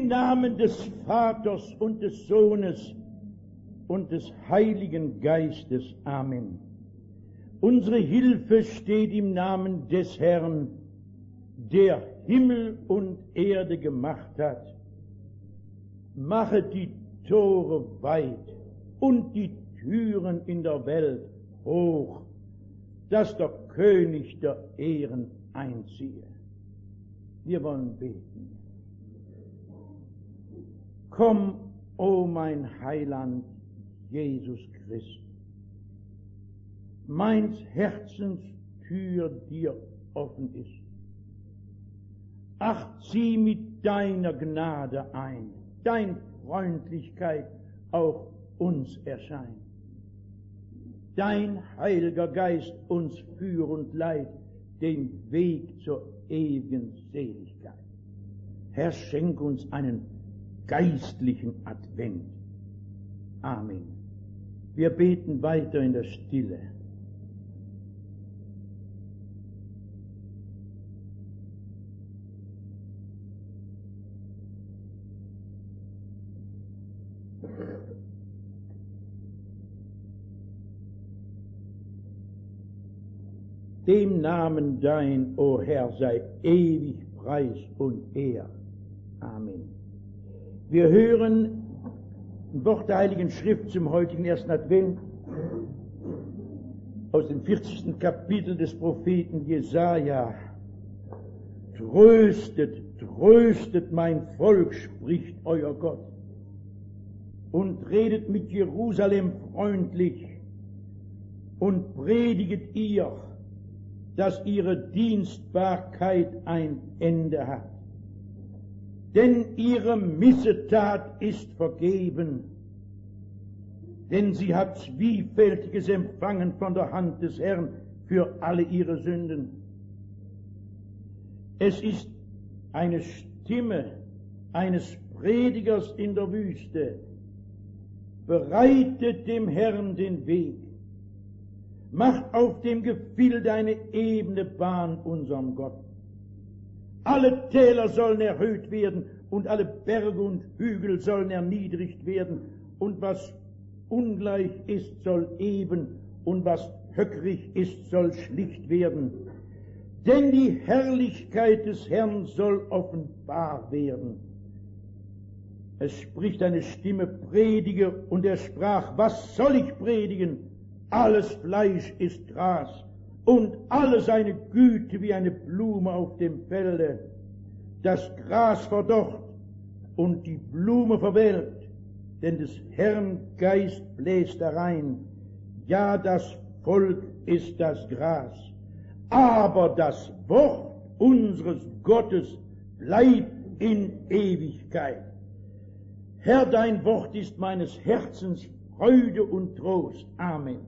Namen des Vaters und des Sohnes und des Heiligen Geistes. Amen. Unsere Hilfe steht im Namen des Herrn, der Himmel und Erde gemacht hat. Mache die Tore weit und die Türen in der Welt hoch, dass der König der Ehren einziehe. Wir wollen beten. Komm, o mein Heiland, Jesus Christus, meins Herzens Tür dir offen ist. Ach, zieh mit deiner Gnade ein, dein Freundlichkeit auch uns erscheint. Dein Heiliger Geist uns führ und leit den Weg zur ewigen Seligkeit. Herr, schenk uns einen geistlichen Advent. Amen. Wir beten weiter in der Stille. Dem Namen dein, o Herr, sei ewig Preis und Ehr. Amen. Wir hören ein Wort der Heiligen Schrift zum heutigen ersten Advent aus dem 40. Kapitel des Propheten Jesaja. Tröstet, tröstet mein Volk, spricht euer Gott, und redet mit Jerusalem freundlich und prediget ihr, dass ihre Dienstbarkeit ein Ende hat. Denn ihre Missetat ist vergeben, denn sie hat Zwiefältiges empfangen von der Hand des Herrn für alle ihre Sünden. Es ist eine Stimme eines Predigers in der Wüste. Bereitet dem Herrn den Weg. Macht auf dem Gefilde eine ebene Bahn unserem Gott. Alle Täler sollen erhöht werden und alle Berge und Hügel sollen erniedrigt werden, und was ungleich ist, soll eben, und was höckrig ist, soll schlicht werden. Denn die Herrlichkeit des Herrn soll offenbar werden. Es spricht eine Stimme, predige, und er sprach, was soll ich predigen? Alles Fleisch ist Gras, und alle seine Güte wie eine Blume auf dem Felde. Das Gras verdorrt und die Blume verwelkt, denn des Herrn Geist bläst herein. Ja, das Volk ist das Gras, aber das Wort unseres Gottes bleibt in Ewigkeit. Herr, dein Wort ist meines Herzens Freude und Trost. Amen.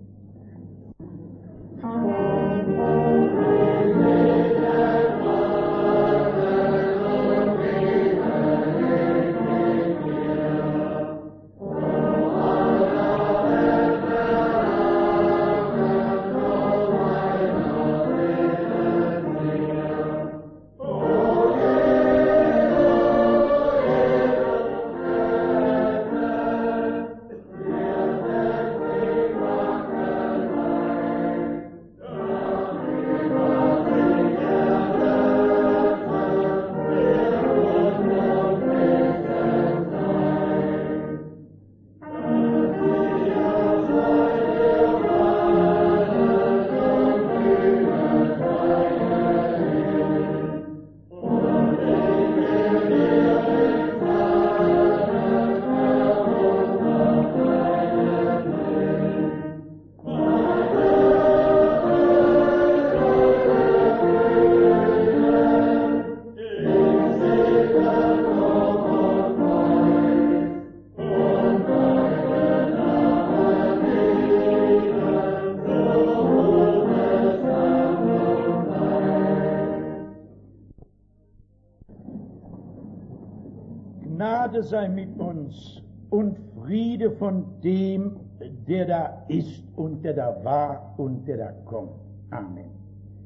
Gnade sei mit uns und Friede von dem, der da ist und der da war und der da kommt. Amen.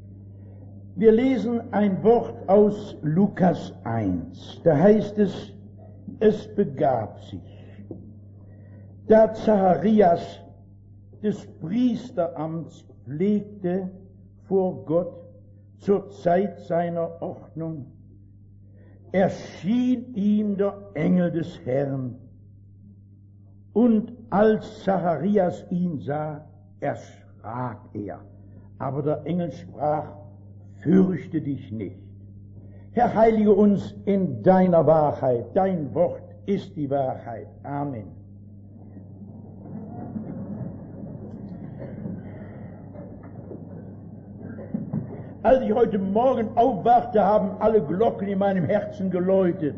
Wir lesen ein Wort aus Lukas 1. Da heißt es, es begab sich, da Zacharias des Priesteramts pflegte vor Gott zur Zeit seiner Ordnung, erschien ihm der Engel des Herrn. Und als Zacharias ihn sah, erschrak er. Aber der Engel sprach: Fürchte dich nicht. Herr, heilige uns in deiner Wahrheit. Dein Wort ist die Wahrheit. Amen. Als ich heute Morgen aufwachte, haben alle Glocken in meinem Herzen geläutet.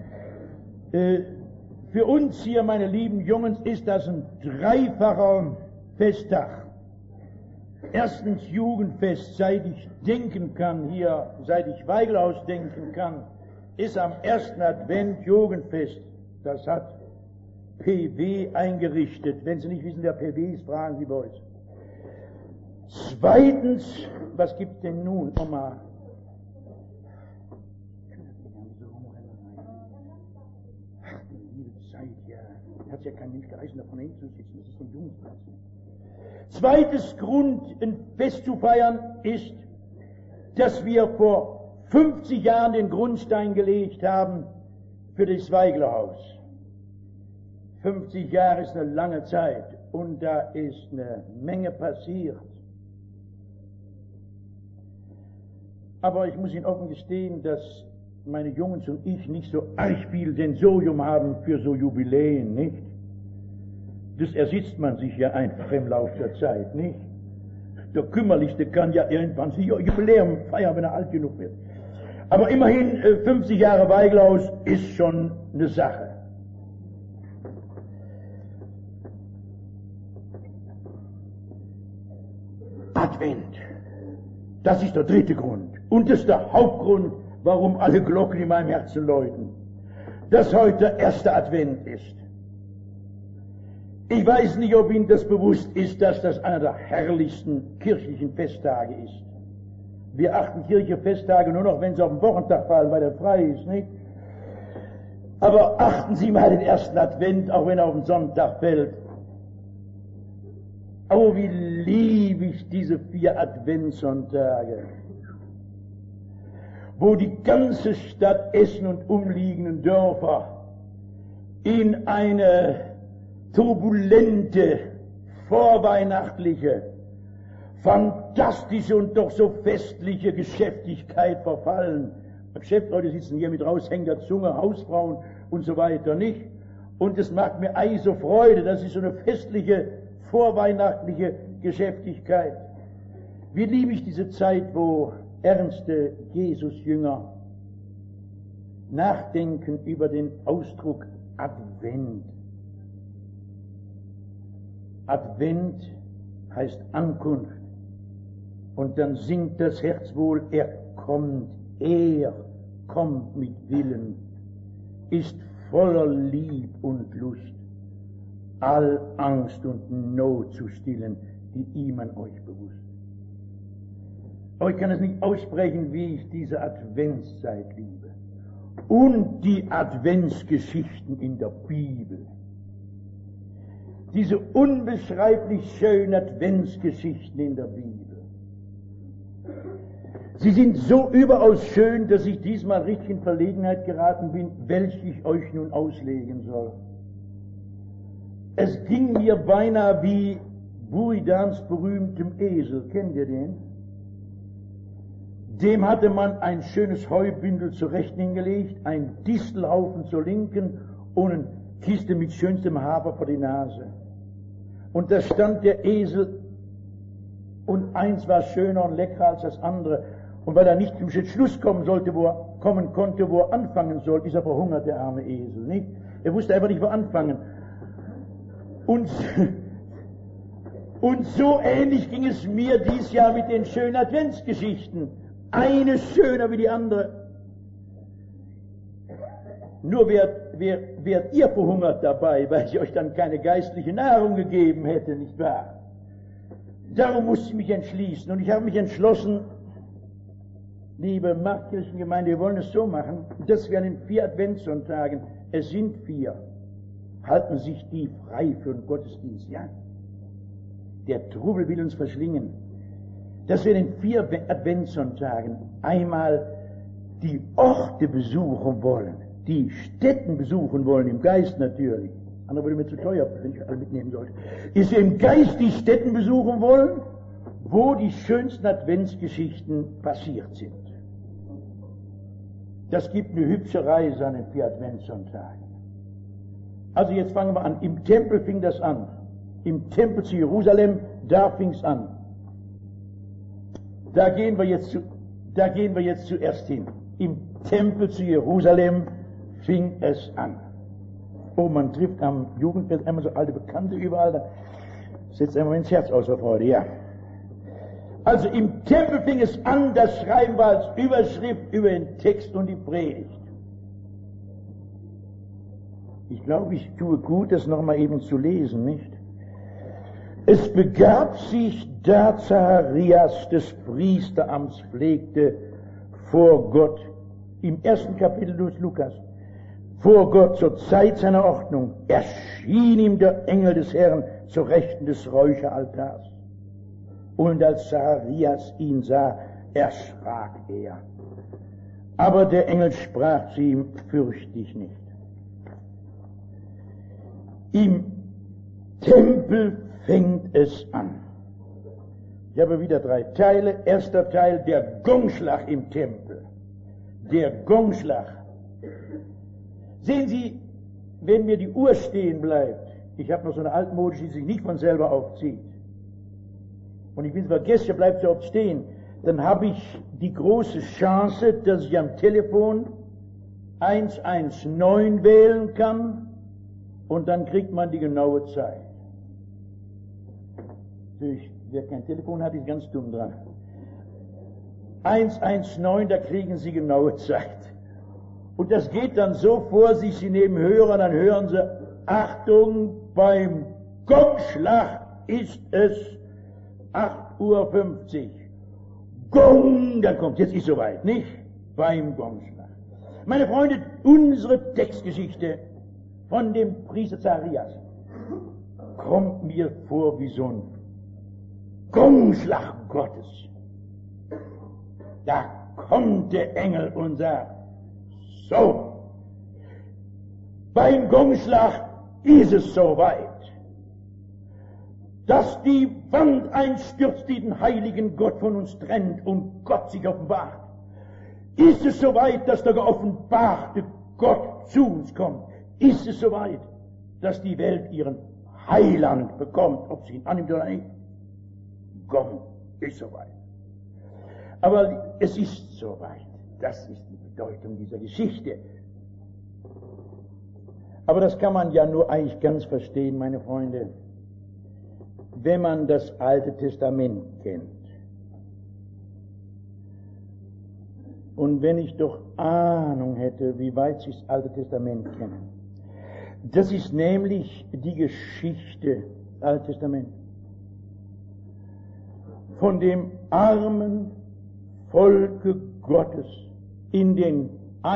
Für uns hier, meine lieben Jungs, ist das ein dreifacher Festtag. Erstens Jugendfest, seit ich denken kann, hier, seit ich Weigelhaus denken kann, ist am ersten Advent Jugendfest. Das hat PW eingerichtet. Wenn Sie nicht wissen, wer PW ist, fragen Sie bei uns. Zweitens, was gibt's denn nun, Oma? Ach, die liebe Zeit, ja. Hat ja kein Mensch geheißen, davon hinzusitzen. Das ist ein Jugendplatz. Zweites Grund, ein Fest zu feiern, ist, dass wir vor 50 Jahren den Grundstein gelegt haben für das Weiglerhaus. 50 Jahre ist eine lange Zeit und da ist eine Menge passiert. Aber ich muss Ihnen offen gestehen, dass meine Jungs und ich nicht so arg viel Sensorium haben für so Jubiläen, nicht? Das ersitzt man sich ja einfach im Laufe der Zeit, nicht? Der Kümmerlichste kann ja irgendwann sich Jubiläum feiern, wenn er alt genug wird. Aber immerhin 50 Jahre Weiglaus ist schon eine Sache. Advent. Das ist der dritte Grund. Und das ist der Hauptgrund, warum alle Glocken in meinem Herzen läuten. Dass heute der erste Advent ist. Ich weiß nicht, ob Ihnen das bewusst ist, dass das einer der herrlichsten kirchlichen Festtage ist. Wir achten kirchliche Festtage nur noch, wenn sie auf den Wochentag fallen, weil er frei ist, nicht? Aber achten Sie mal den ersten Advent, auch wenn er auf den Sonntag fällt. Oh, wie liebe ich diese 4 Adventssonntage, wo die ganze Stadt Essen und umliegenden Dörfer in eine turbulente, vorweihnachtliche, fantastische und doch so festliche Geschäftigkeit verfallen. Geschäftsleute sitzen hier mit raushängender Zunge, Hausfrauen und so weiter, nicht? Und es macht mir eigentlich so Freude, das ist so eine festliche, vorweihnachtliche Geschäftigkeit. Wie liebe ich diese Zeit, wo ernste Jesus-Jünger nachdenken über den Ausdruck Advent. Advent heißt Ankunft. Und dann singt das Herz wohl, er kommt mit Willen, ist voller Lieb und Lust, all Angst und Not zu stillen, die ihm an euch bewusst. Aber ich kann es nicht aussprechen, wie ich diese Adventszeit liebe. Und die Adventsgeschichten in der Bibel. Diese unbeschreiblich schönen Adventsgeschichten in der Bibel. Sie sind so überaus schön, dass ich diesmal richtig in Verlegenheit geraten bin, welche ich euch nun auslegen soll. Es ging mir beinahe wie Buridans berühmtem Esel. Kennt ihr den? Dem hatte man ein schönes Heubündel zur Rechten hingelegt, ein Distelhaufen zur Linken und eine Kiste mit schönstem Hafer vor die Nase. Und da stand der Esel und eins war schöner und leckerer als das andere. Und weil er nicht zum Schluss kommen konnte, wo er anfangen soll, ist er verhungert, der arme Esel, nicht? Er wusste einfach nicht, wo anfangen. Und so ähnlich ging es mir dieses Jahr mit den schönen Adventsgeschichten. Eine schöner wie die andere. Nur wärt ihr verhungert dabei, weil ich euch dann keine geistliche Nahrung gegeben hätte, nicht wahr? Darum musste ich mich entschließen. Und ich habe mich entschlossen, Liebe Marktkirchengemeinde, wir wollen es so machen, dass wir an den 4 Adventssonntagen, es sind 4, halten sich die frei für den Gottesdienst, ja. Der Trubel will uns verschlingen. Dass wir in den 4 Adventssonntagen einmal die Orte besuchen wollen, die Stätten besuchen wollen, im Geist natürlich. Andere würde mir zu teuer, wenn ich alle mitnehmen sollte. Ist wir im Geist die Stätten besuchen wollen, wo die schönsten Adventsgeschichten passiert sind. Das gibt eine hübsche Reise an den 4 Adventssonntagen. Also jetzt fangen wir an. Im Tempel fing das an. Im Tempel zu Jerusalem, da fing es an. Da gehen wir jetzt zuerst hin. Im Tempel zu Jerusalem fing es an. Oh, man trifft am Jugendfest einmal so alte Bekannte überall, da setzt einmal ins Herz aus vor Freude, ja. Also im Tempel fing es an, das schreiben wir als Überschrift über den Text und die Predigt. Ich glaube, ich tue gut, das nochmal eben zu lesen, nicht? Es begab sich, da Zacharias des Priesteramts pflegte, vor Gott, im 1. Kapitel des Lukas, vor Gott zur Zeit seiner Ordnung, erschien ihm der Engel des Herrn zur Rechten des Räucheraltars. Und als Zacharias ihn sah, erschrak er. Aber der Engel sprach zu ihm, fürcht dich nicht. Im Tempel fängt es an. Ich habe wieder 3 Teile. Erster Teil, der Gongschlag im Tempel. Der Gongschlag. Sehen Sie, wenn mir die Uhr stehen bleibt, ich habe noch so eine altmodische, die sich nicht von selber aufzieht, und ich bin vergessen, er bleibt so oft stehen, dann habe ich die große Chance, dass ich am Telefon 119 wählen kann, und dann kriegt man die genaue Zeit. Wer kein Telefon hat, ist ganz dumm dran. 119, da kriegen Sie genaue Zeit. Und das geht dann so vor sich, Sie nehmen Hörer, dann hören Sie, Achtung, beim Gongschlag ist es 8:50 Uhr. Gong, dann kommt, jetzt ist soweit, nicht? Beim Gongschlag. Meine Freunde, unsere Textgeschichte von dem Priester Zacharias kommt mir vor wie so ein Gongschlag Gottes. Da kommt der Engel und sagt, so, beim Gongschlag ist es soweit, dass die Wand einstürzt, die den heiligen Gott von uns trennt und Gott sich offenbart. Ist es soweit, dass der geoffenbarte Gott zu uns kommt? Ist es soweit, dass die Welt ihren Heiland bekommt, ob sie ihn annimmt oder nicht? Gott ist soweit. Aber es ist soweit. Das ist die Bedeutung dieser Geschichte. Aber das kann man ja nur eigentlich ganz verstehen, meine Freunde, wenn man das Alte Testament kennt. Und wenn ich doch Ahnung hätte, wie weit Sie das Alte Testament kennen. Das ist nämlich die Geschichte, das Alte Testament, von dem armen Volke Gottes in den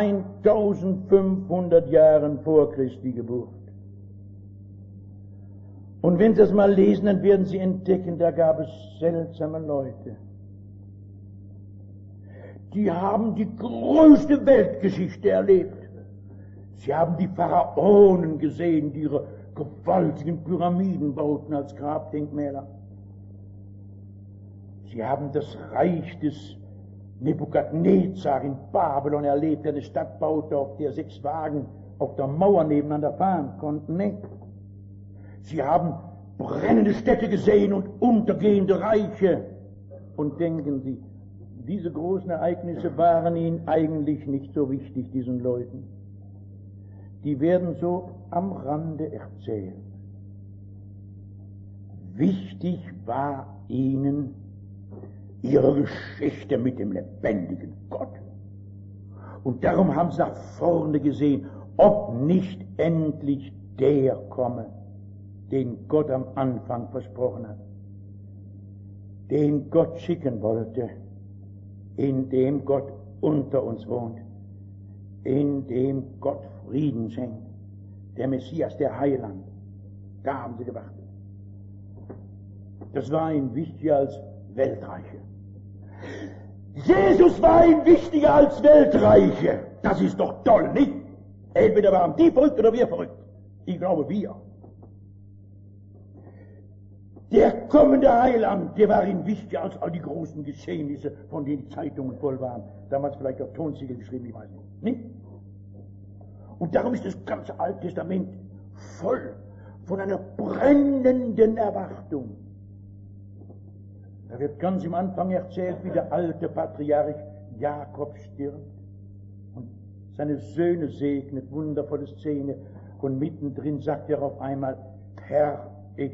1500 Jahren vor Christi Geburt. Und wenn Sie das mal lesen, dann werden Sie entdecken, da gab es seltsame Leute. Die haben die größte Weltgeschichte erlebt. Sie haben die Pharaonen gesehen, die ihre gewaltigen Pyramiden bauten als Grabdenkmäler. Sie haben das Reich des Nebukadnezar in Babylon erlebt, der eine Stadt baute, auf der 6 Wagen auf der Mauer nebeneinander fahren konnten. Nee. Sie haben brennende Städte gesehen und untergehende Reiche. Und denken Sie, diese großen Ereignisse waren ihnen eigentlich nicht so wichtig, diesen Leuten. Die werden so am Rande erzählt. Wichtig war ihnen ihre Geschichte mit dem lebendigen Gott. Und darum haben sie nach vorne gesehen, ob nicht endlich der komme, den Gott am Anfang versprochen hat, den Gott schicken wollte, in dem Gott unter uns wohnt, in dem Gott Frieden schenkt. Der Messias, der Heiland. Da haben sie gewartet. Das war ihnen wichtiger als Weltreiche. Jesus war ihnen wichtiger als Weltreiche. Das ist doch toll, nicht? Entweder waren die verrückt oder wir verrückt. Ich glaube, wir. Der kommende Heiland, der war ihnen wichtiger als all die großen Geschehnisse, von denen die Zeitungen voll waren. Damals vielleicht auf Tonsiegel geschrieben, ich weiß nicht. Und darum ist das ganze Alte Testament voll von einer brennenden Erwartung. Da wird ganz im Anfang erzählt, wie der alte Patriarch Jakob stirbt und seine Söhne segnet, wundervolle Szene. Und mittendrin sagt er auf einmal, Herr, ich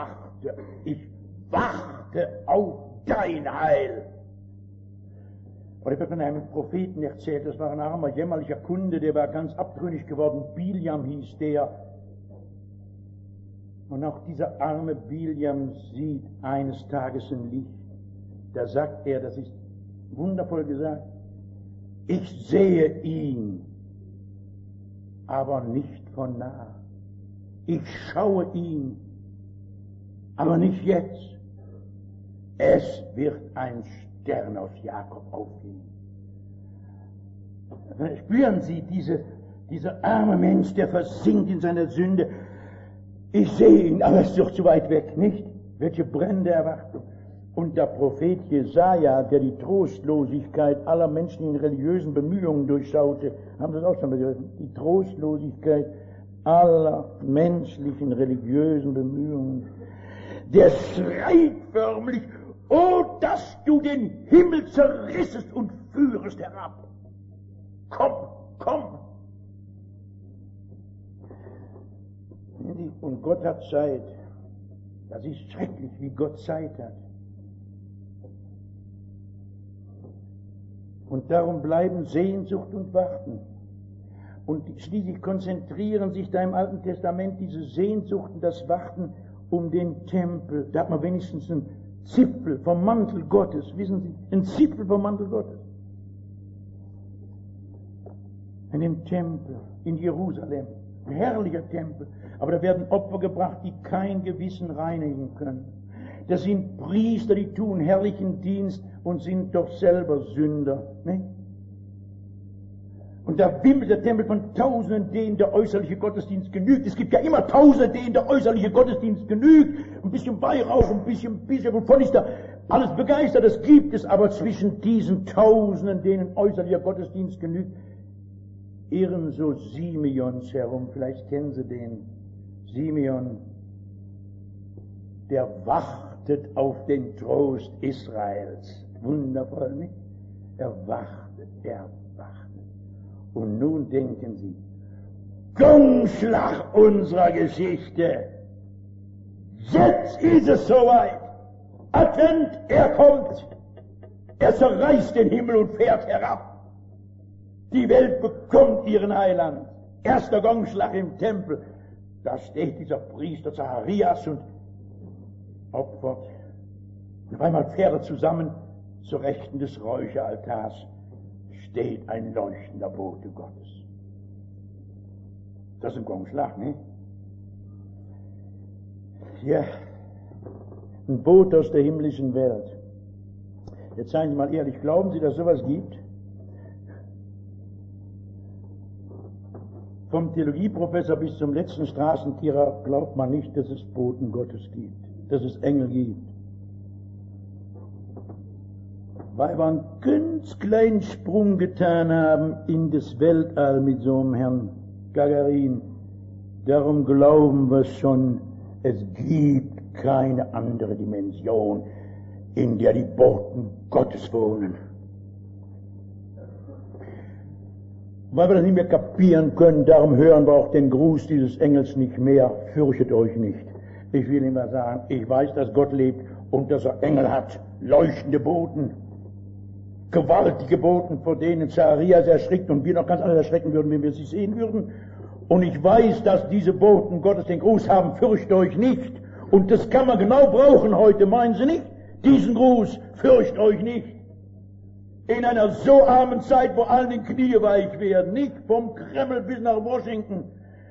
warte auf dein Heil. Oder wird von einem Propheten erzählt, das war ein armer, jämmerlicher Kunde, der war ganz abtrünnig geworden, Biljam hieß der. Und auch dieser arme Biljam sieht eines Tages ein Licht. Da sagt er, das ist wundervoll gesagt, ich sehe ihn, aber nicht von nah. Ich schaue ihn, aber nicht jetzt. Es wird ein Stern aus Jakob aufgehen. Spüren Sie, dieser arme Mensch, der versinkt in seiner Sünde. Ich sehe ihn, aber es ist doch zu weit weg, nicht? Welche brennende Erwartung. Und der Prophet Jesaja, der die Trostlosigkeit aller Menschen in religiösen Bemühungen durchschaute, haben das auch schon begriffen, die Trostlosigkeit aller menschlichen religiösen Bemühungen, der schreit förmlich, oh, dass du den Himmel zerrissest und führest herab. Komm, komm. Und Gott hat Zeit. Das ist schrecklich, wie Gott Zeit hat. Und darum bleiben Sehnsucht und Warten. Und schließlich konzentrieren sich da im Alten Testament diese Sehnsucht und das Warten um den Tempel. Da hat man wenigstens einen Zipfel vom Mantel Gottes. Wissen Sie, ein Zipfel vom Mantel Gottes. In dem Tempel in Jerusalem. Ein herrlicher Tempel. Aber da werden Opfer gebracht, die kein Gewissen reinigen können. Das sind Priester, die tun herrlichen Dienst und sind doch selber Sünder. Ne? Und da wimmelt der Tempel von Tausenden, denen der äußerliche Gottesdienst genügt. Es gibt ja immer Tausende, denen der äußerliche Gottesdienst genügt. Ein bisschen Weihrauch, ein bisschen, wovon ist da alles begeistert. Das gibt es, aber zwischen diesen Tausenden, denen äußerlicher Gottesdienst genügt, irren so Simeons herum. Vielleicht kennen Sie den. Simeon, der wartet auf den Trost Israels. Wundervoll, nicht? Er wartet. Und nun denken Sie, Gongschlag unserer Geschichte. Jetzt ist es soweit. Advent, er kommt. Er zerreißt den Himmel und fährt herab. Die Welt bekommt ihren Heiland. Erster Gongschlag im Tempel. Da steht dieser Priester Zacharias und opfert. Und auf einmal fährt er zusammen zur Rechten des Räucheraltars. Steht ein leuchtender Bote Gottes. Das ist ein Gongschlag, ne? Ja, ein Bote aus der himmlischen Welt. Jetzt seien Sie mal ehrlich, glauben Sie, dass sowas gibt? Vom Theologieprofessor bis zum letzten Straßenkehrer glaubt man nicht, dass es Boten Gottes gibt, dass es Engel gibt. Weil wir einen ganz kleinen Sprung getan haben in das Weltall mit so einem Herrn Gagarin. Darum glauben wir schon, es gibt keine andere Dimension, in der die Boten Gottes wohnen. Weil wir das nicht mehr kapieren können, darum hören wir auch den Gruß dieses Engels nicht mehr. Fürchtet euch nicht. Ich will Ihnen mal sagen, ich weiß, dass Gott lebt und dass er Engel hat, leuchtende Boten, gewaltige Boten, vor denen Zacharias erschrickt und wir noch ganz anders erschrecken würden, wenn wir sie sehen würden. Und ich weiß, dass diese Boten Gottes den Gruß haben, fürchtet euch nicht. Und das kann man genau brauchen heute, meinen Sie nicht? Diesen Gruß, fürchtet euch nicht. In einer so armen Zeit, wo allen die Knie weich werden, nicht vom Kreml bis nach Washington.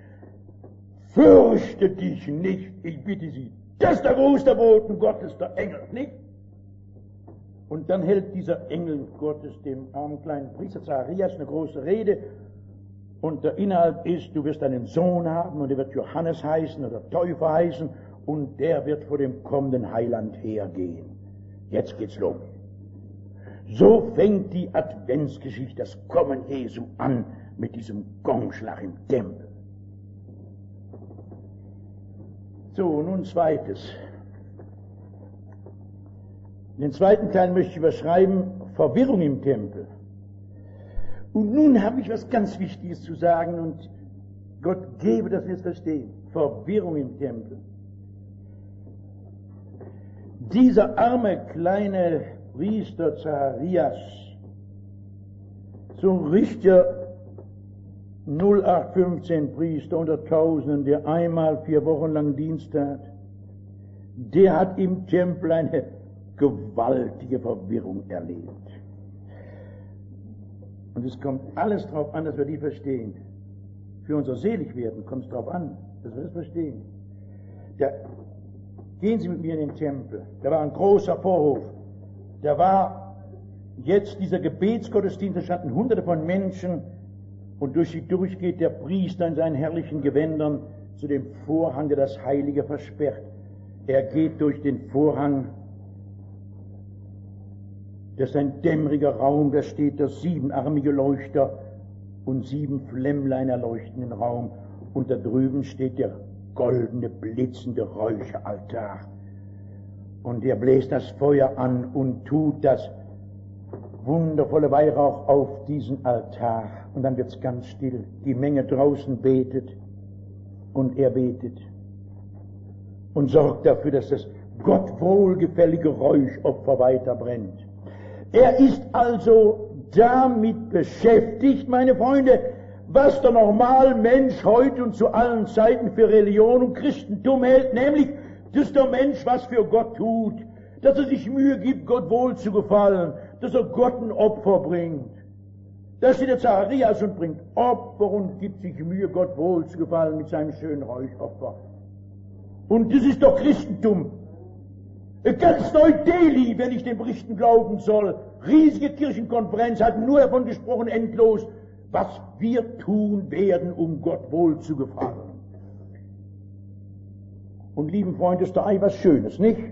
Fürchte dich nicht, ich bitte Sie. Das ist der Gruß der Boten Gottes, der Engel, nicht? Und dann hält dieser Engel Gottes dem armen kleinen Priester Zacharias eine große Rede. Und der Inhalt ist, du wirst einen Sohn haben und er wird Johannes heißen oder Täufer heißen und der wird vor dem kommenden Heiland hergehen. Jetzt geht's los. So fängt die Adventsgeschichte, das Kommen Jesu an mit diesem Gongschlag im Tempel. So, nun zweites. Den zweiten Teil möchte ich überschreiben, Verwirrung im Tempel. Und nun habe ich was ganz Wichtiges zu sagen und Gott gebe, dass wir es verstehen. Verwirrung im Tempel. Dieser arme kleine Priester Zacharias, so ein richtiger 0815 Priester unter Tausenden, der einmal 4 Wochen lang Dienst hat, der hat im Tempel eine gewaltige Verwirrung erlebt. Und es kommt alles darauf an, dass wir die verstehen. Für unser Seligwerden kommt es darauf an, dass wir das verstehen. Gehen Sie mit mir in den Tempel. Da war ein großer Vorhof. Da war jetzt dieser Gebetsgottesdienst, da standen Hunderte von Menschen und durch sie durchgeht der Priester in seinen herrlichen Gewändern zu dem Vorhang, der das Heilige versperrt. Er geht durch den Vorhang. Das ist ein dämmeriger Raum, da steht der 7-armige Leuchter und 7 Flämmlein erleuchten den Raum. Und da drüben steht der goldene, blitzende Räucheraltar. Und er bläst das Feuer an und tut das wundervolle Weihrauch auf diesen Altar. Und dann wird's ganz still. Die Menge draußen betet und er betet und sorgt dafür, dass das Gott wohlgefällige Räuchopfer weiter brennt. Er ist also damit beschäftigt, meine Freunde, was der Normalmensch heute und zu allen Zeiten für Religion und Christentum hält, nämlich, dass der Mensch was für Gott tut, dass er sich Mühe gibt, Gott wohl zu gefallen, dass er Gott ein Opfer bringt. Da steht der Zacharias und bringt Opfer und gibt sich Mühe, Gott wohl zu gefallen mit seinem schönen Räuchopfer. Und das ist doch Christentum. Ganz Neu-Delhi, wenn ich den Berichten glauben soll, riesige Kirchenkonferenz, hat nur davon gesprochen, endlos, was wir tun werden, um Gott wohl zu gefallen. Und lieben Freunde, ist da was Schönes, nicht?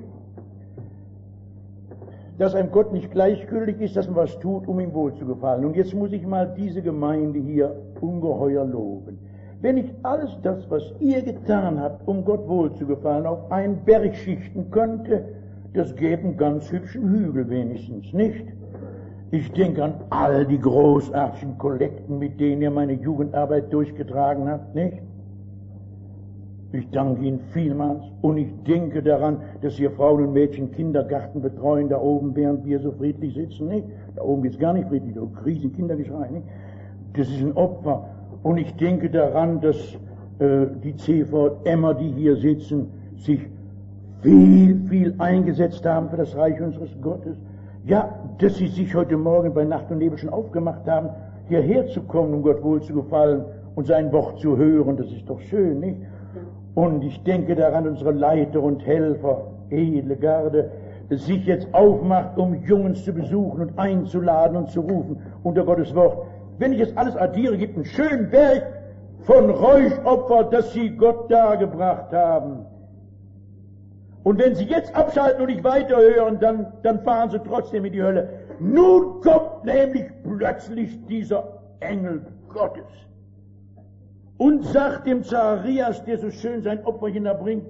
Dass einem Gott nicht gleichgültig ist, dass man was tut, um ihm wohl zu gefallen. Und jetzt muss ich mal diese Gemeinde hier ungeheuer loben. Wenn ich alles das, was ihr getan habt, um Gott wohl zu gefallen, auf einen Berg schichten könnte, das gäbe einen ganz hübschen Hügel wenigstens, nicht? Ich denke an all die großartigen Kollekten, mit denen ihr meine Jugendarbeit durchgetragen habt, nicht? Ich danke Ihnen vielmals und ich denke daran, dass ihr Frauen und Mädchen Kindergarten betreuen da oben, während wir so friedlich sitzen, nicht? Da oben geht's gar nicht friedlich, da riesen Kindergeschrei, nicht? Das ist ein Opfer. Und ich denke daran, dass die CVMer, die hier sitzen, sich viel eingesetzt haben für das Reich unseres Gottes. Ja, dass sie sich heute Morgen bei Nacht und Nebel schon aufgemacht haben, hierher zu kommen, um Gott wohl zu gefallen und sein Wort zu hören, das ist doch schön, nicht? Und ich denke daran, unsere Leiter und Helfer, edle Garde, sich jetzt aufmacht, um Jungens zu besuchen und einzuladen und zu rufen unter Gottes Wort. Wenn ich es alles addiere, gibt es einen schönen Berg von Räuchopfer, das sie Gott dargebracht haben. Und wenn sie jetzt abschalten und nicht weiterhören, dann fahren sie trotzdem in die Hölle. Nun kommt nämlich plötzlich dieser Engel Gottes und sagt dem Zacharias, der so schön sein Opferchen erbringt,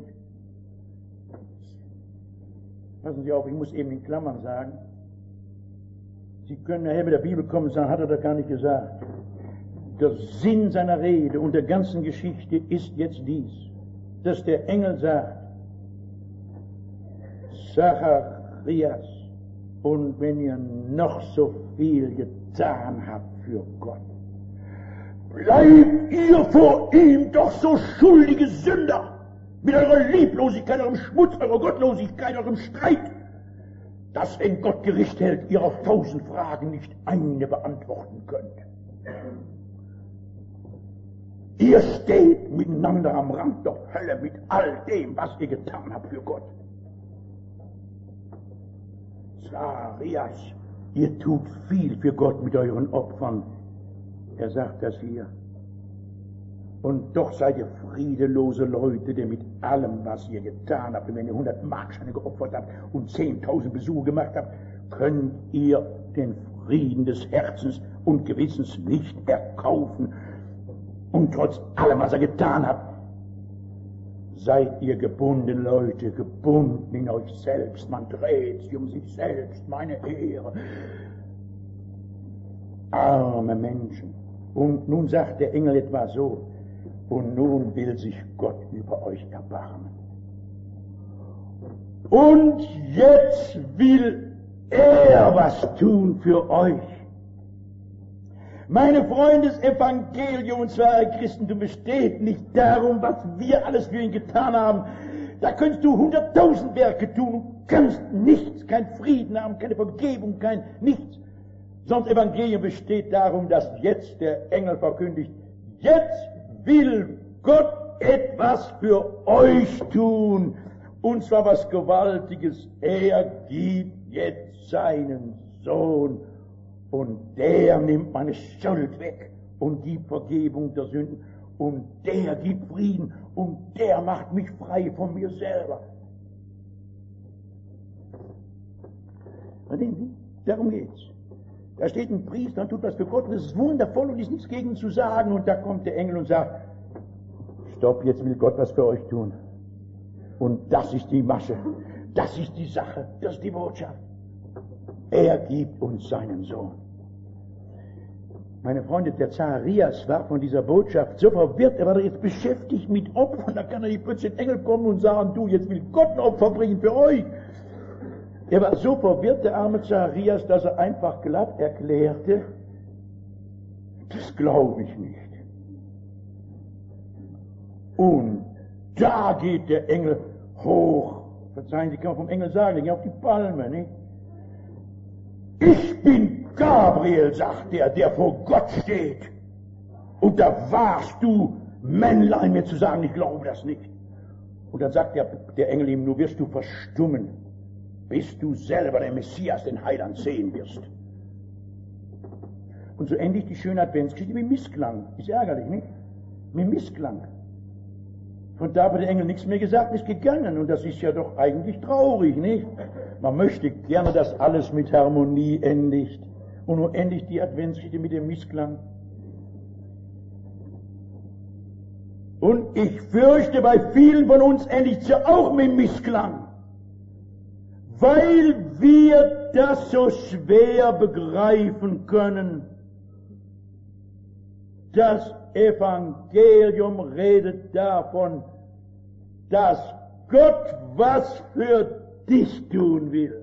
passen Sie auf, ich muss eben in Klammern sagen, Sie können nachher mit der Bibel kommen und sagen, hat er da gar nicht gesagt. Der Sinn seiner Rede und der ganzen Geschichte ist jetzt dies, dass der Engel sagt, Zacharias, und wenn ihr noch so viel getan habt für Gott, bleibt ihr vor ihm doch so schuldige Sünder, mit eurer Lieblosigkeit, eurem Schmutz, eurer Gottlosigkeit, eurem Streit. dass, wenn Gott Gericht hält, ihr auf 1000 Fragen nicht eine beantworten könnt. Ihr steht miteinander am Rand der Hölle mit all dem, was ihr getan habt für Gott. Zacharias, ihr tut viel für Gott mit euren Opfern. Er sagt das hier. Und doch seid ihr friedelose Leute, denn mit allem, was ihr getan habt, und wenn ihr 100 Markscheine geopfert habt und 10.000 Besuche gemacht habt, könnt ihr den Frieden des Herzens und Gewissens nicht erkaufen. Und trotz allem, was ihr getan habt, seid ihr gebundene Leute, gebunden in euch selbst. Man dreht sich um sich selbst, meine Ehre. Arme Menschen. Und nun sagt der Engel etwa so, und nun will sich Gott über euch erbarmen. Und jetzt will er was tun für euch. Meine Freunde, das Evangelium, und zwar Christentum, besteht nicht darum, was wir alles für ihn getan haben. Da könntest du 100.000 Werke tun und kannst nichts, kein Frieden haben, keine Vergebung, kein nichts. Sondern das Evangelium besteht darum, dass jetzt der Engel verkündigt, jetzt will Gott etwas für euch tun. Und zwar was Gewaltiges. Er gibt jetzt seinen Sohn. Und der nimmt meine Schuld weg und gibt Vergebung der Sünden. Und der gibt Frieden. Und der macht mich frei von mir selber. Verstehen Sie? Darum geht's. Da steht ein Priester und tut was für Gott. Und das ist wundervoll und ist nichts gegen zu sagen. Und da kommt der Engel und sagt, stopp, jetzt will Gott was für euch tun. Und das ist die Masche. Das ist die Sache. Das ist die Botschaft. Er gibt uns seinen Sohn. Meine Freunde, der Zacharias war von dieser Botschaft so verwirrt, er war jetzt beschäftigt mit Opfern, da kann er nicht plötzlich ein Engel kommen und sagen, du, jetzt will Gott ein Opfer bringen für euch. Er war so verwirrt, der arme Zacharias, dass er einfach glatt erklärte, das glaube ich nicht. Und da geht der Engel hoch. Verzeihen Sie, kann man vom Engel sagen, der ging auf die Palme, nicht? Ich bin Gabriel, sagt er, der vor Gott steht. Und da warst du, Männlein, mir zu sagen, ich glaube das nicht. Und dann sagt der Engel ihm, nur wirst du verstummen, bis du selber den Messias, den Heiland, sehen wirst. Und so endigt die schöne Adventsgeschichte mit Missklang. Ist ärgerlich, nicht? Mit Missklang. Von da hat der Engel nichts mehr gesagt, ist gegangen. Und das ist ja doch eigentlich traurig, nicht? Man möchte gerne, dass alles mit Harmonie endigt. Und nun endigt die Adventsgeschichte mit dem Missklang. Und ich fürchte, bei vielen von uns endigt sie auch mit Missklang. Weil wir das so schwer begreifen können. Das Evangelium redet davon, dass Gott was für dich tun will.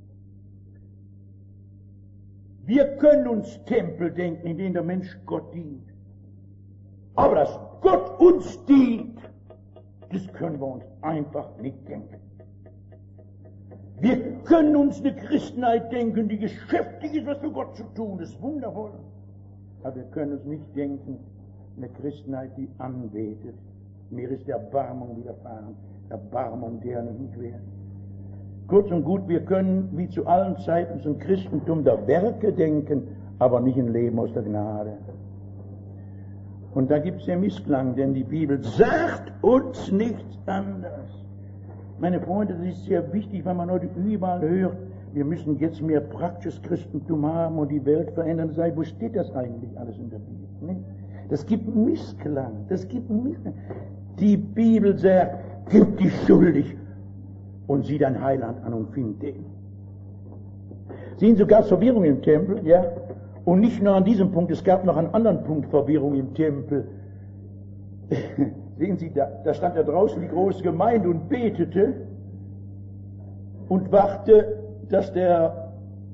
Wir können uns Tempel denken, in denen der Mensch Gott dient. Aber dass Gott uns dient, das können wir uns einfach nicht denken. Wir können uns eine Christenheit denken, die geschäftig ist, was für Gott zu tun. Das ist wundervoll. Aber wir können uns nicht denken, eine Christenheit, die anbetet. Mir ist Erbarmung widerfahren. Erbarmung, deren ich nicht werde. Kurz und gut, wir können wie zu allen Zeiten zum Christentum der Werke denken, aber nicht ein Leben aus der Gnade. Und da gibt es den Missklang, denn die Bibel sagt uns nichts anderes. Meine Freunde, das ist sehr wichtig, weil man heute überall hört, wir müssen jetzt mehr praktisches Christentum haben und die Welt verändern. Wo steht das eigentlich alles in der Bibel? Nicht? Das gibt Missklang. Das gibt Missklang. Die Bibel sagt, gib dich schuldig und sieh dein Heiland an und find den. Sehen sogar Verwirrung im Tempel, ja? Und nicht nur an diesem Punkt, es gab noch einen anderen Punkt Verwirrung im Tempel. Sehen Sie, da stand da draußen die große Gemeinde und betete und warte, dass der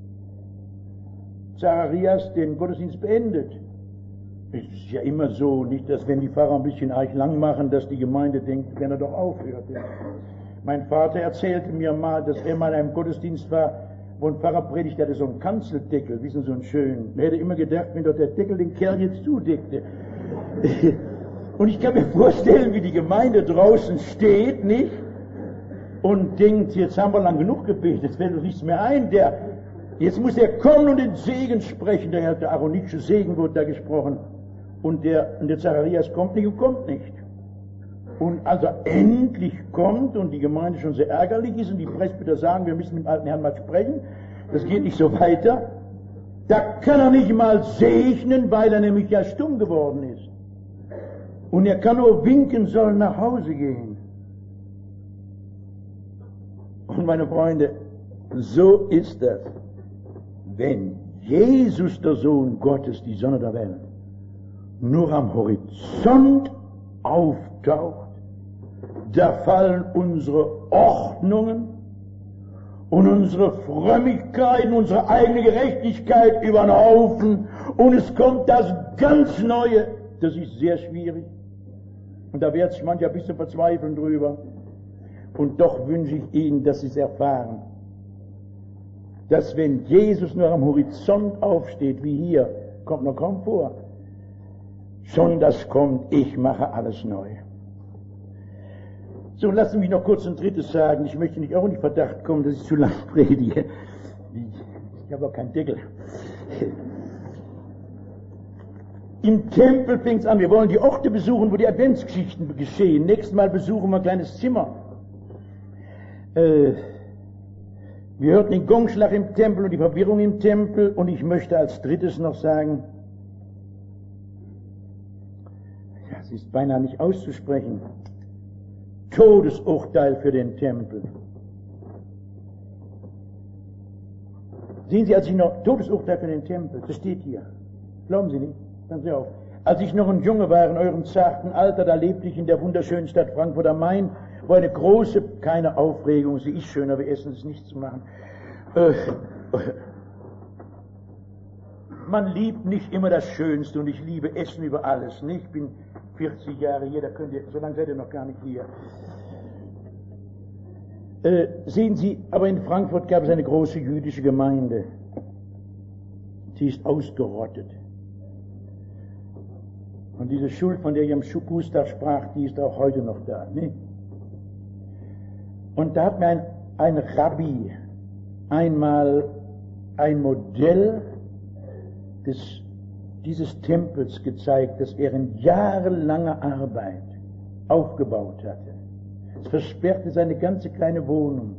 Zacharias den Gottesdienst beendet. Es ist ja immer so, nicht, dass wenn die Pfarrer ein bisschen arg lang machen, dass die Gemeinde denkt, wenn er doch aufhört. Mein Vater erzählte mir mal, dass er mal in einem Gottesdienst war, wo ein Pfarrer predigt, der hatte so einen Kanzeldeckel, wissen Sie, so einen schönen. Man hätte immer gedacht, wenn dort der Deckel den Kerl jetzt zudeckte. Und ich kann mir vorstellen, wie die Gemeinde draußen steht, nicht? Und denkt, jetzt haben wir lang genug gebetet, jetzt fällt uns nichts mehr ein. Jetzt muss er kommen und den Segen sprechen. Der aaronitische Segen wurde da gesprochen. Und der Zacharias kommt nicht und kommt nicht. Und als er endlich kommt und die Gemeinde schon sehr ärgerlich ist und die Presbyter sagen, wir müssen mit dem alten Herrn mal sprechen, das geht nicht so weiter, da kann er nicht mal segnen, weil er nämlich ja stumm geworden ist. Und er kann nur winken, soll nach Hause gehen. Und meine Freunde, so ist das. Wenn Jesus, der Sohn Gottes, die Sonne der Welt, nur am Horizont auftaucht, da fallen unsere Ordnungen und unsere Frömmigkeit, unsere eigene Gerechtigkeit über den Haufen und es kommt das ganz Neue. Das ist sehr schwierig. Und da wird sich mancher ein bisschen verzweifeln drüber. Und doch wünsche ich Ihnen, dass Sie es erfahren, dass wenn Jesus nur am Horizont aufsteht, wie hier, kommt noch kaum vor, schon das kommt, ich mache alles neu. So, lassen Sie mich noch kurz ein drittes sagen. Ich möchte nicht auch in den Verdacht kommen, dass ich zu lang predige. Ich habe auch keinen Deckel. Im Tempel fängt es an. Wir wollen die Orte besuchen, wo die Adventsgeschichten geschehen. Nächstes Mal besuchen wir ein kleines Zimmer. Wir hörten den Gongschlag im Tempel und die Verwirrung im Tempel. Und ich möchte als drittes noch sagen, ja, es ist beinahe nicht auszusprechen, Todesurteil für den Tempel. Sehen Sie, als ich noch, Todesurteil für den Tempel, das steht hier. Glauben Sie nicht? Hören Sie auf. Als ich noch ein Junge war in eurem zarten Alter, da lebte ich in der wunderschönen Stadt Frankfurt am Main, wo eine große, keine Aufregung, sie ist schön, aber Essen ist nicht zu machen. Man liebt nicht immer das Schönste und ich liebe Essen über alles. Nicht? Ich bin 40 Jahre hier, da könnt ihr, so lange seid ihr noch gar nicht hier. Sehen Sie, aber in Frankfurt gab es eine große jüdische Gemeinde. Sie ist ausgerottet. Und diese Schuld, von der ich am Gustav sprach, die ist auch heute noch da. Nicht? Und da hat mir ein Rabbi einmal ein Modell dieses Tempels gezeigt, das er in jahrelanger Arbeit aufgebaut hatte. Es versperrte seine ganze kleine Wohnung.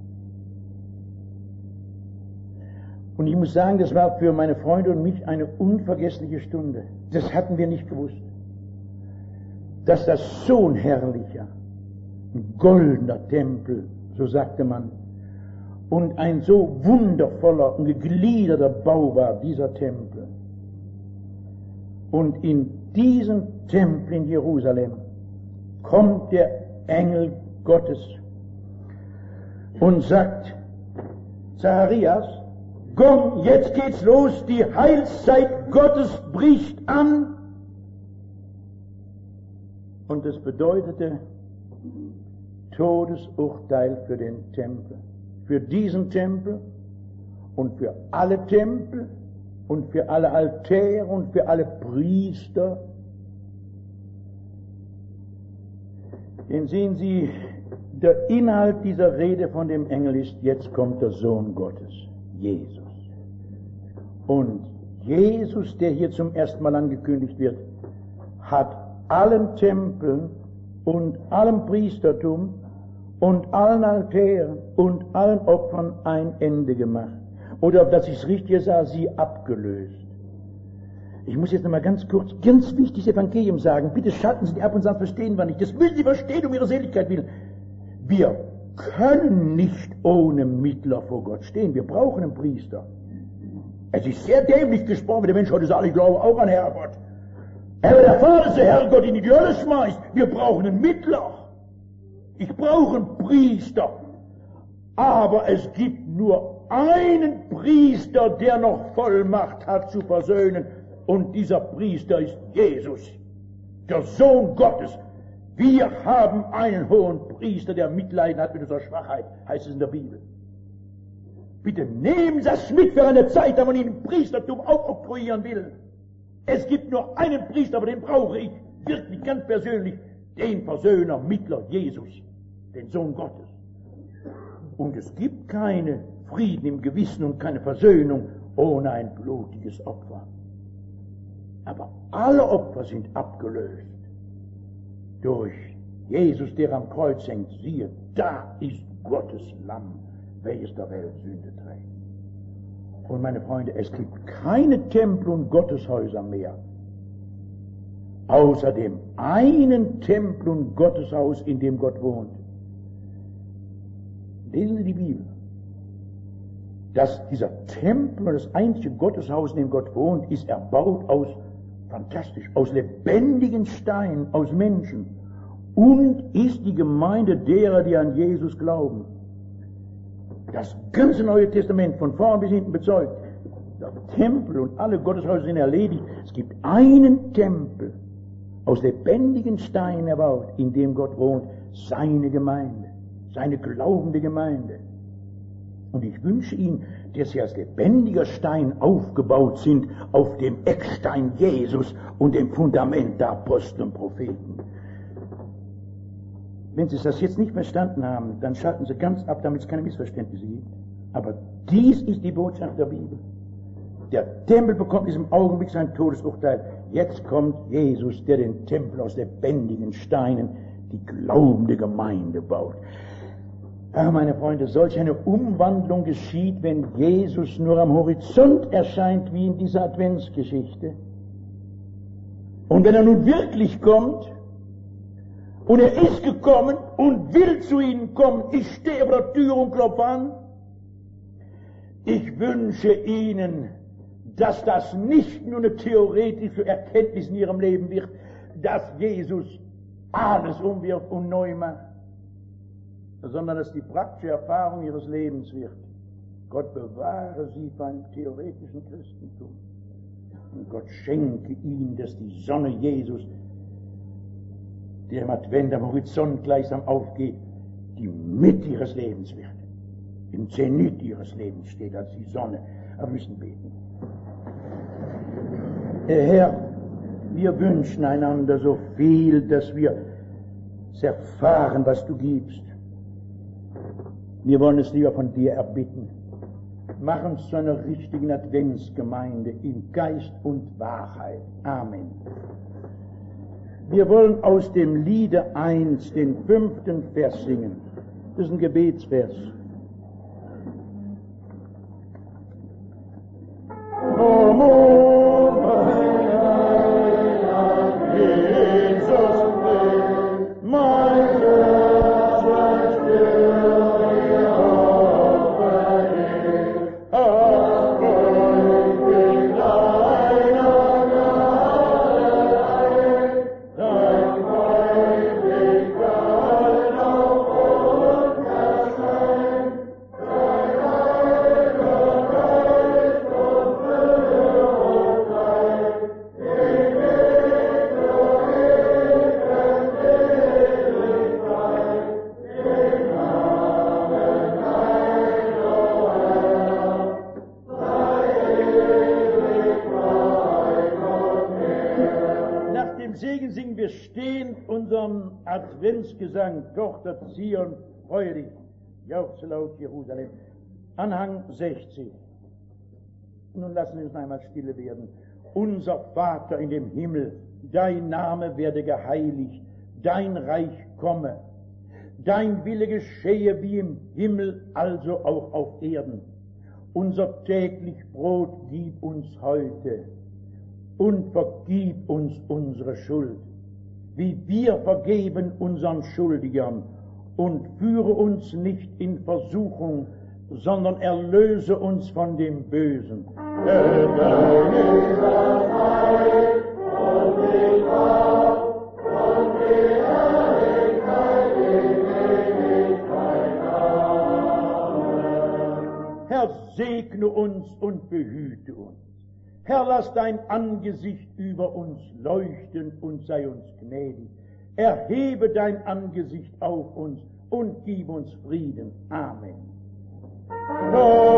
Und ich muss sagen, das war für meine Freunde und mich eine unvergessliche Stunde. Das hatten wir nicht gewusst. Dass das so ein herrlicher, ein goldener Tempel, so sagte man, und ein so wundervoller und gegliederter Bau war dieser Tempel. Und in diesem Tempel in Jerusalem kommt der Engel Gottes und sagt, Zacharias, komm, jetzt geht's los, die Heilszeit Gottes bricht an. Und es bedeutete Todesurteil für den Tempel, für diesen Tempel und für alle Tempel und für alle Altäre und für alle Priester. Denn sehen Sie, der Inhalt dieser Rede von dem Engel ist, jetzt kommt der Sohn Gottes, Jesus. Und Jesus, der hier zum ersten Mal angekündigt wird, hat allen Tempeln und allem Priestertum und allen Altären und allen Opfern ein Ende gemacht. Oder, dass ich es richtig sah, sie abgelöst. Ich muss jetzt nochmal ganz kurz, ganz wichtig das Evangelium sagen. Bitte schalten Sie die ab und sagen, verstehen wir nicht. Das müssen Sie verstehen, um Ihre Seligkeit willen. Wir können nicht ohne Mittler vor Gott stehen. Wir brauchen einen Priester. Es ist sehr dämlich gesprochen, wenn der Mensch heute sagt, ich glaube auch an Herrgott. Aber der Vater ist der Herrgott in die Hölle schmeißt. Wir brauchen einen Mittler. Ich brauche einen Priester. Aber es gibt nur einen Priester, der noch Vollmacht hat zu versöhnen. Und dieser Priester ist Jesus, der Sohn Gottes. Wir haben einen hohen Priester, der Mitleiden hat mit unserer Schwachheit, heißt es in der Bibel. Bitte nehmen Sie es mit für eine Zeit, da man Ihnen Priestertum aufoktroyieren will. Es gibt nur einen Priester, aber den brauche ich wirklich ganz persönlich, den Versöhner, Mittler, Jesus, den Sohn Gottes. Und es gibt keinen Frieden im Gewissen und keine Versöhnung ohne ein blutiges Opfer. Aber alle Opfer sind abgelöst durch Jesus, der am Kreuz hängt. Siehe, da ist Gottes Lamm, welches der Welt Sünde trägt. Und meine Freunde, es gibt keine Tempel und Gotteshäuser mehr, außer dem einen Tempel und Gotteshaus, in dem Gott wohnt. Lesen Sie die Bibel. Dass dieser Tempel und das einzige Gotteshaus, in dem Gott wohnt, ist erbaut aus, fantastisch, aus lebendigen Steinen, aus Menschen, und ist die Gemeinde derer, die an Jesus glauben. Das ganze Neue Testament von vorn bis hinten bezeugt, der Tempel und alle Gotteshäuser sind erledigt. Es gibt einen Tempel, aus lebendigen Steinen erbaut, in dem Gott wohnt, seine Gemeinde, seine glaubende Gemeinde. Und ich wünsche Ihnen, dass Sie als lebendiger Stein aufgebaut sind auf dem Eckstein Jesus und dem Fundament der Apostel und Propheten. Wenn Sie das jetzt nicht verstanden haben, dann schalten Sie ganz ab, damit es keine Missverständnisse gibt. Aber dies ist die Botschaft der Bibel. Der Tempel bekommt in diesem Augenblick sein Todesurteil. Jetzt kommt Jesus, der den Tempel aus lebendigen Steinen, die glaubende Gemeinde baut. Ja, meine Freunde, solch eine Umwandlung geschieht, wenn Jesus nur am Horizont erscheint, wie in dieser Adventsgeschichte. Und wenn er nun wirklich kommt, und er ist gekommen und will zu ihnen kommen, ich stehe vor der Tür und klopfe an, ich wünsche Ihnen, dass das nicht nur eine theoretische Erkenntnis in Ihrem Leben wird, dass Jesus alles umwirft und neu macht, sondern dass die praktische Erfahrung Ihres Lebens wird. Gott bewahre Sie beim theoretischen Christentum. Und Gott schenke Ihnen, dass die Sonne Jesus, der im Advent am Horizont gleichsam aufgeht, die Mitte Ihres Lebens wird. Im Zenit Ihres Lebens steht als die Sonne. Aber wir müssen beten. Herr, wir wünschen einander so viel, dass wir erfahren, was du gibst. Wir wollen es lieber von dir erbitten. Mach uns zu einer richtigen Adventsgemeinde in Geist und Wahrheit. Amen. Wir wollen aus dem Liede 1 den 5. Vers singen. Das ist ein Gebetsvers. Adventsgesang, Tochter Zion, freue dich, jauchze laut Jerusalem. Anhang 60. Nun lassen wir uns einmal stille werden. Unser Vater in dem Himmel, dein Name werde geheiligt, dein Reich komme, dein Wille geschehe wie im Himmel, also auch auf Erden. Unser täglich Brot gib uns heute und vergib uns unsere Schuld, wie wir vergeben unseren Schuldigern, und führe uns nicht in Versuchung, sondern erlöse uns von dem Bösen. Denn dein ist das Reich und die Kraft und die Herrlichkeit in Ewigkeit. Amen. Herr, segne uns und behüte uns. Herr, lass dein Angesicht über uns leuchten und sei uns gnädig. Erhebe dein Angesicht auf uns und gib uns Frieden. Amen.